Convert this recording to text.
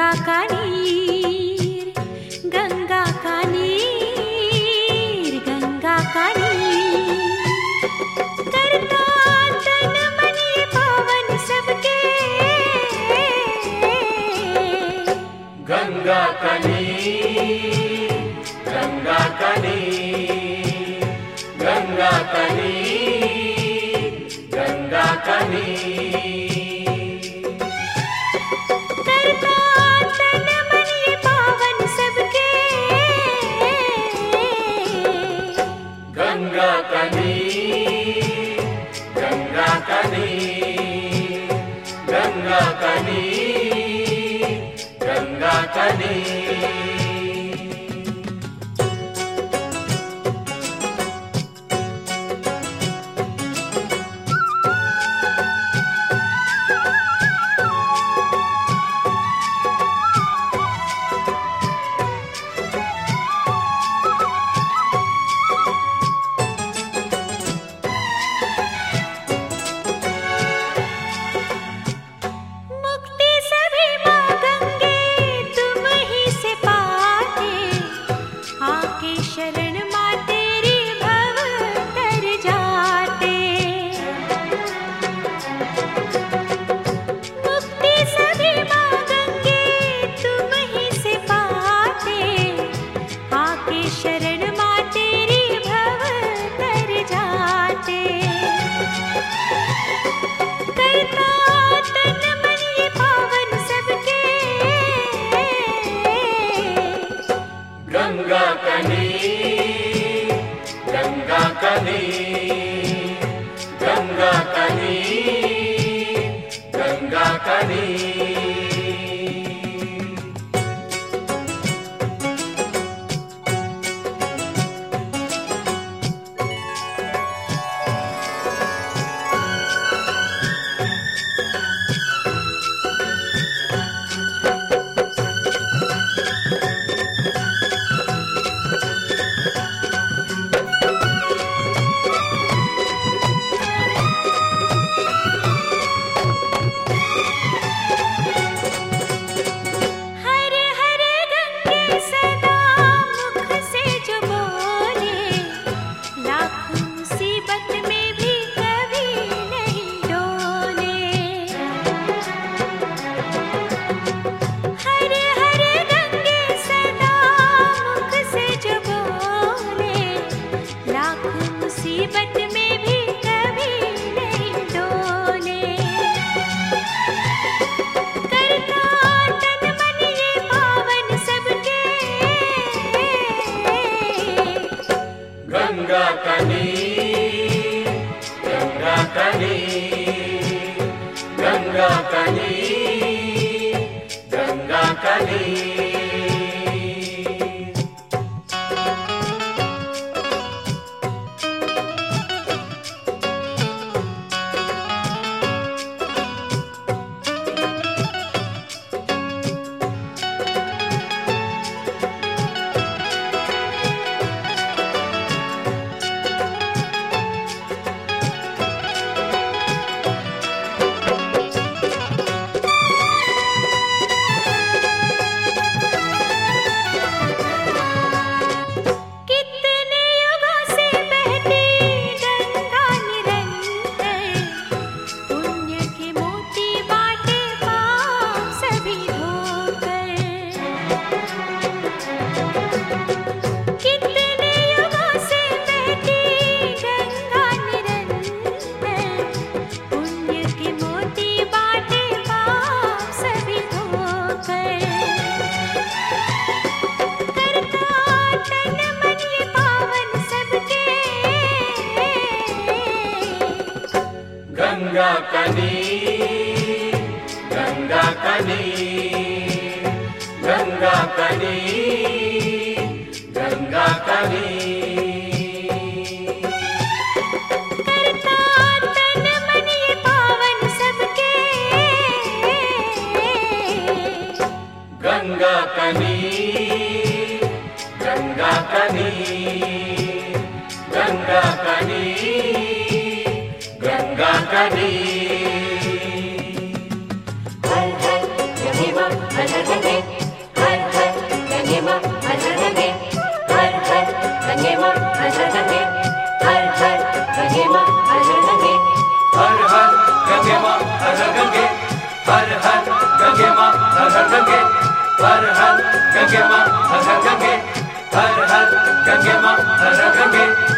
गंगा का नीर, गंगा का नीर, गंगा का नीर करता तन मन ये पावन सबके। गंगा का नीर, गंगा का नीर, गंगा का नीर, गंगा का नीर गंगा का नीर, गंगा का नीर, गंगा का नीर, गंगा का नीर। गंगा का नीर, गंगा का नीर, गंगा का नीर, गंगा का नीर। गंगा का नीर, गंगा का नीर, गंगा का नीर, गंगा का नीर। गंगा का नीर, गंगा का नीर, गंगा का नीर, गंगा का नीर करता तन मन ये पावन सबके। गंगा का नीर, गंगा का नीर, गंगा का नीर, गंगा का नीर। गंगे माँ हर हर गंगे, हर हर गंगे माँ हर हर गंगे।